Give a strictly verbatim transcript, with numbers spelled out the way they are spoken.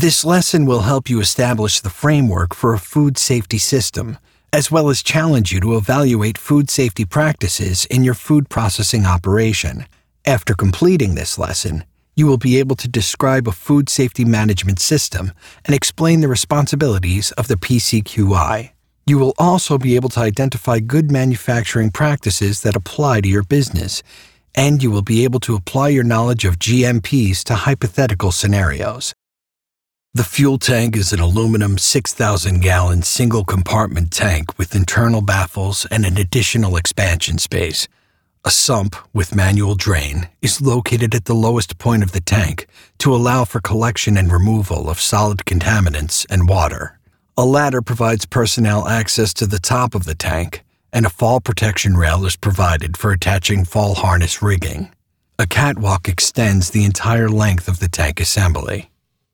This lesson will help you establish the framework for a food safety system, as well as challenge you to evaluate food safety practices in your food processing operation. After completing this lesson, you will be able to describe a food safety management system and explain the responsibilities of the P C Q I. You will also be able to identify good manufacturing practices that apply to your business, and you will be able to apply your knowledge of G M Ps to hypothetical scenarios. The fuel tank is an aluminum six thousand gallon single-compartment tank with internal baffles and an additional expansion space. A sump with manual drain is located at the lowest point of the tank to allow for collection and removal of solid contaminants and water. A ladder provides personnel access to the top of the tank, and a fall protection rail is provided for attaching fall harness rigging. A catwalk extends the entire length of the tank assembly.